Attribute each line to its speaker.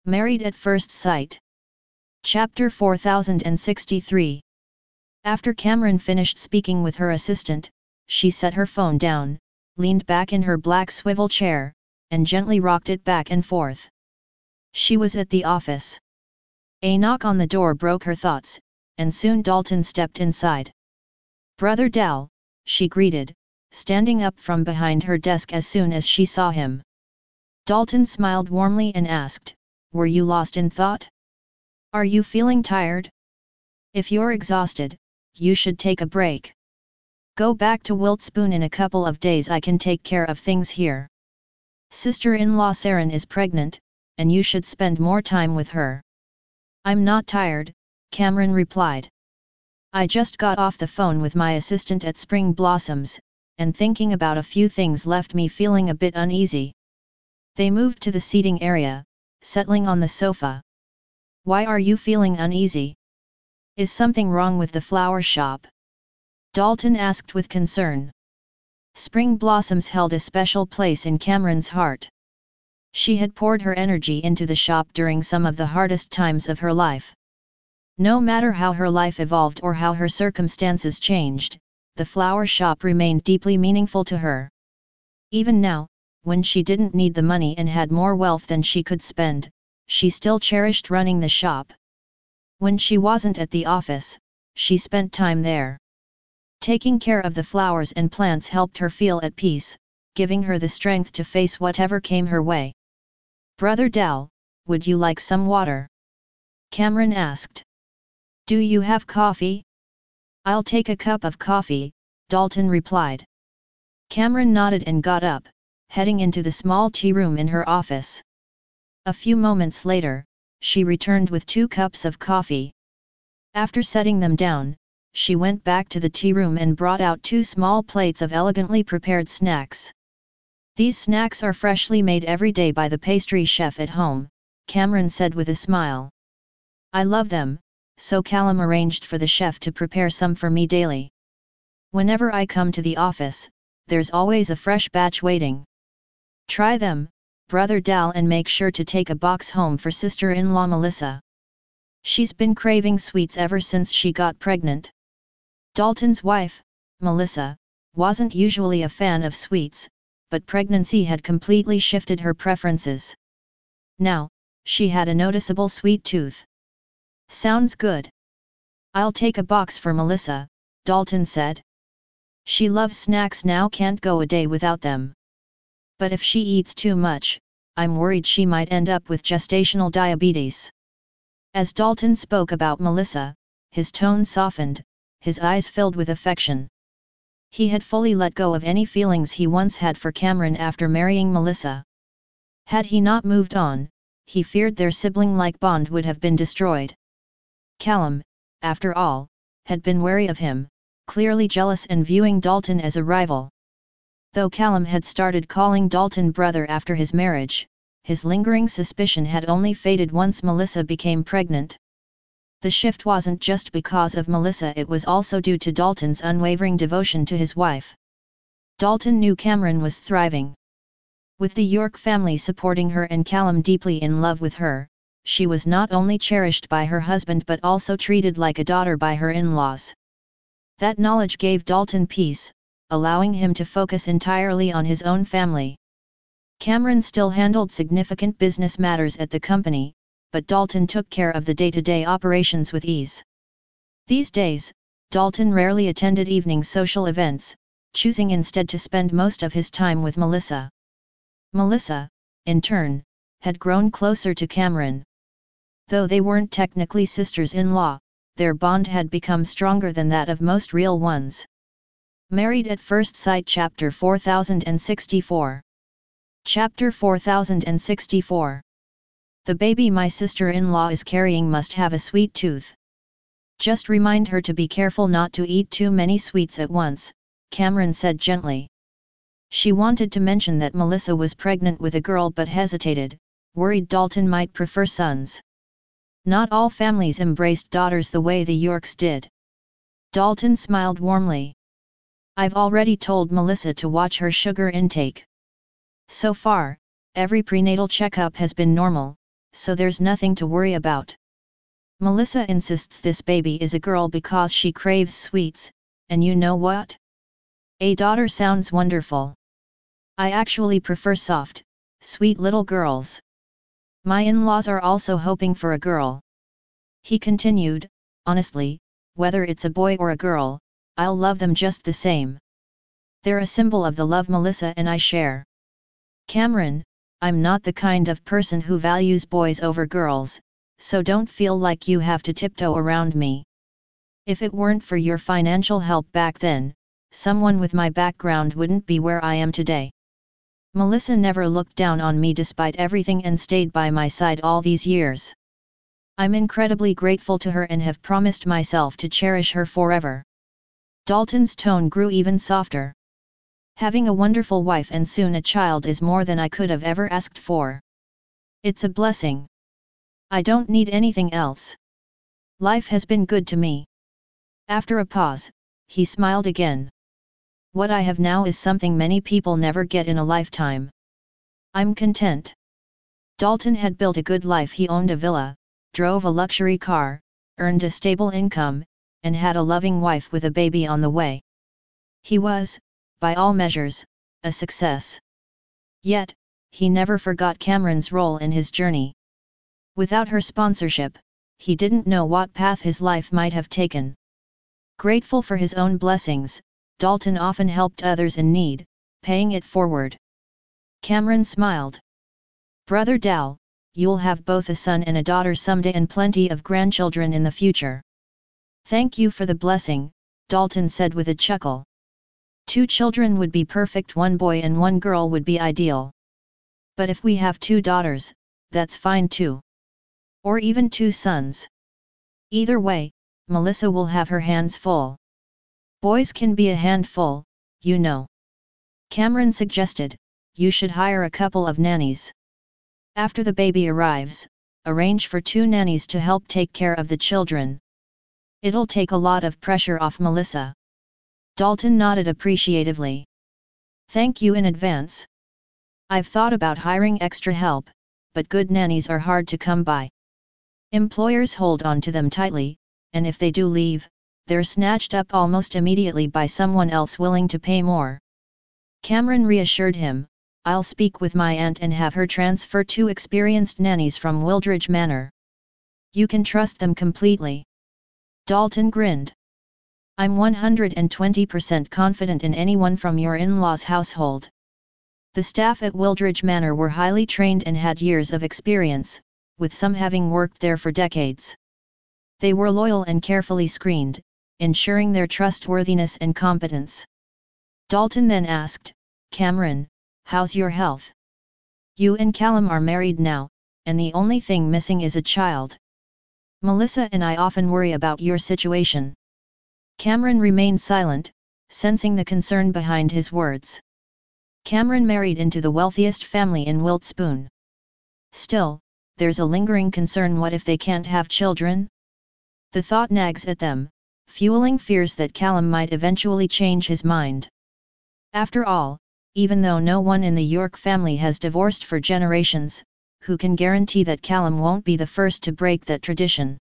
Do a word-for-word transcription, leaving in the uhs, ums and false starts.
Speaker 1: Married at First Sight. Chapter four thousand sixty-three. After Cameron finished speaking with her assistant, she set her phone down, leaned back in her black swivel chair, and gently rocked it back and forth. She was at the office. A knock on the door broke her thoughts, and soon Dalton stepped inside. "Brother Dal," she greeted, standing up from behind her desk as soon as she saw him. Dalton smiled warmly and asked, "Were you lost in thought? Are you feeling tired? If you're exhausted, you should take a break. Go back to Wiltspoon in a couple of days. I can take care of things here. Sister-in-law Saren is pregnant, and you should spend more time with her." "I'm not tired," Cameron replied. "I just got off the phone with my assistant at Spring Blossoms, and thinking about a few things left me feeling a bit uneasy." They moved to the seating area, settling on the sofa. "Why are you feeling uneasy? Is something wrong with the flower shop?" Dalton asked with concern. Spring Blossoms held a special place in Cameron's heart. She had poured her energy into the shop during some of the hardest times of her life. No matter how her life evolved or how her circumstances changed, the flower shop remained deeply meaningful to her. Even now, when she didn't need the money and had more wealth than she could spend, she still cherished running the shop. When she wasn't at the office, she spent time there. Taking care of the flowers and plants helped her feel at peace, giving her the strength to face whatever came her way. "Brother Dal, would you like some water?" Cameron asked. "Do you have coffee?" "I'll take a cup of coffee," Dalton replied. Cameron nodded and got up, heading into the small tea room in her office. A few moments later, she returned with two cups of coffee. After setting them down, she went back to the tea room and brought out two small plates of elegantly prepared snacks. "These snacks are freshly made every day by the pastry chef at home," Cameron said with a smile. "I love them, so Callum arranged for the chef to prepare some for me daily. Whenever I come to the office, there's always a fresh batch waiting. Try them, Brother Dal, and make sure to take a box home for sister-in-law Melissa. She's been craving sweets ever since she got pregnant." Dalton's wife, Melissa, wasn't usually a fan of sweets, but pregnancy had completely shifted her preferences. Now, she had a noticeable sweet tooth. "Sounds good. I'll take a box for Melissa," Dalton said. "She loves snacks now, can't go a day without them. But if she eats too much, I'm worried she might end up with gestational diabetes." As Dalton spoke about Melissa, his tone softened, his eyes filled with affection. He had fully let go of any feelings he once had for Cameron after marrying Melissa. Had he not moved on, he feared their sibling-like bond would have been destroyed. Callum, after all, had been wary of him, clearly jealous and viewing Dalton as a rival. Though Callum had started calling Dalton brother after his marriage, his lingering suspicion had only faded once Melissa became pregnant. The shift wasn't just because of Melissa, it was also due to Dalton's unwavering devotion to his wife. Dalton knew Cameron was thriving. With the York family supporting her and Callum deeply in love with her, she was not only cherished by her husband but also treated like a daughter by her in-laws. That knowledge gave Dalton peace, allowing him to focus entirely on his own family. Cameron still handled significant business matters at the company, but Dalton took care of the day-to-day operations with ease. These days, Dalton rarely attended evening social events, choosing instead to spend most of his time with Melissa. Melissa, in turn, had grown closer to Cameron. Though they weren't technically sisters-in-law, their bond had become stronger than that of most real ones. Married at First Sight. Chapter four thousand sixty-four. Chapter four thousand sixty-four. The baby my sister-in-law is carrying must have a sweet tooth. Just remind her to be careful not to eat too many sweets at once, Cameron said gently. She wanted to mention that Melissa was pregnant with a girl but hesitated, worried Dalton might prefer sons. Not all families embraced daughters the way the Yorks did. Dalton smiled warmly. "I've already told Melissa to watch her sugar intake. So far, every prenatal checkup has been normal, so there's nothing to worry about. Melissa insists this baby is a girl because she craves sweets, and you know what? A daughter sounds wonderful. I actually prefer soft, sweet little girls. My in-laws are also hoping for a girl. He continued, honestly, whether it's a boy or a girl, I'll love them just the same. They're a symbol of the love Melissa and I share. Cameron, I'm not the kind of person who values boys over girls, so don't feel like you have to tiptoe around me. If it weren't for your financial help back then, someone with my background wouldn't be where I am today. Melissa never looked down on me despite everything and stayed by my side all these years. I'm incredibly grateful to her and have promised myself to cherish her forever. Dalton's tone grew even softer. Having a wonderful wife and soon a child is more than I could have ever asked for. It's a blessing. I don't need anything else. Life has been good to me. After a pause, he smiled again. What I have now is something many people never get in a lifetime. I'm content. Dalton had built a good life. He owned a villa, drove a luxury car, earned a stable income, and had a loving wife with a baby on the way. He was, by all measures, a success. Yet, he never forgot Cameron's role in his journey. Without her sponsorship, he didn't know what path his life might have taken. Grateful for his own blessings, Dalton often helped others in need, paying it forward. Cameron smiled. Brother Dal, you'll have both a son and a daughter someday and plenty of grandchildren in the future. Thank you for the blessing, Dalton said with a chuckle. Two children would be perfect, one boy and one girl would be ideal. But if we have two daughters, that's fine too. Or even two sons. Either way, Melissa will have her hands full. Boys can be a handful, you know. Cameron suggested, you should hire a couple of nannies. After the baby arrives, arrange for two nannies to help take care of the children. It'll take a lot of pressure off Melissa. Dalton nodded appreciatively. Thank you in advance. I've thought about hiring extra help, but good nannies are hard to come by. Employers hold on to them tightly, and if they do leave, they're snatched up almost immediately by someone else willing to pay more. Cameron reassured him, I'll speak with my aunt and have her transfer two experienced nannies from Wildridge Manor. You can trust them completely. Dalton grinned. I'm one hundred twenty percent confident in anyone from your in-laws' household. The staff at Wildridge Manor were highly trained and had years of experience, with some having worked there for decades. They were loyal and carefully screened, ensuring their trustworthiness and competence. Dalton then asked, Cameron, how's your health? You and Callum are married now, and the only thing missing is a child. Melissa and I often worry about your situation. Cameron remained silent, sensing the concern behind his words. Cameron married into the wealthiest family in Wiltspoon. Still, there's a lingering concern: what if they can't have children? The thought nags at them, fueling fears that Callum might eventually change his mind. After all, even though no one in the York family has divorced for generations, who can guarantee that Callum won't be the first to break that tradition?